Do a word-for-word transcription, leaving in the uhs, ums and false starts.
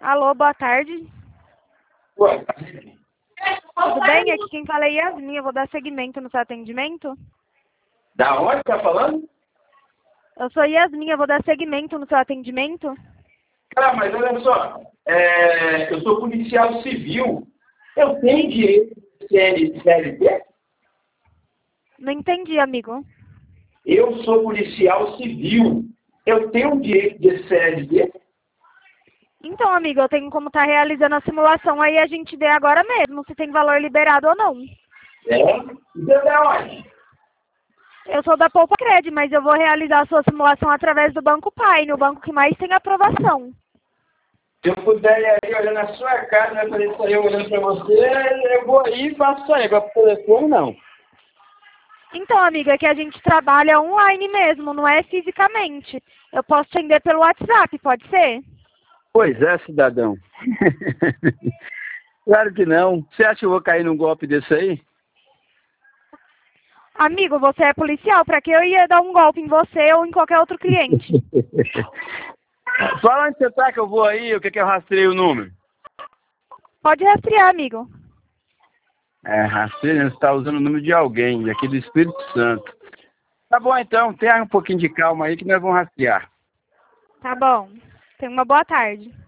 Alô, boa tarde. Ué, Tudo bem? Aqui quem fala é Yasmin. Eu vou dar seguimento no seu atendimento. da onde tá falando? Eu sou Yasmin. Eu vou dar seguimento no seu atendimento. Cara, mas olha só, é, eu sou policial civil. Eu tenho direito de C L T? Não entendi, amigo. Eu sou policial civil. Eu tenho direito de C L T? Então, amigo, eu tenho como estar realizando a simulação. Aí a gente vê agora mesmo se tem valor liberado ou não. É? Você é da onde? Eu sou da Poupa Cred, mas eu vou realizar a sua simulação através do Banco Pai, no banco que mais tem aprovação. Se eu puder ir aí olhando a sua cara, né, para isso aí eu olhando para você, eu vou aí e faço isso aí. Agora pro telefone, não. Então, amiga, é que a gente trabalha online mesmo, não é fisicamente. Eu posso te atender pelo WhatsApp, pode ser? Pois é, cidadão. Claro que não. Você acha que eu vou cair num golpe desse aí? Amigo, você é policial, pra que eu ia dar um golpe em você ou em qualquer outro cliente? Fala onde você tá que eu vou aí, o que que eu rastreio o número? Pode rastrear, amigo. É, rastreio, você tá usando o número de alguém, aqui do Espírito Santo. Tá bom então, tenha um pouquinho de calma aí que nós vamos rastrear. Tá bom. Tenha uma boa tarde.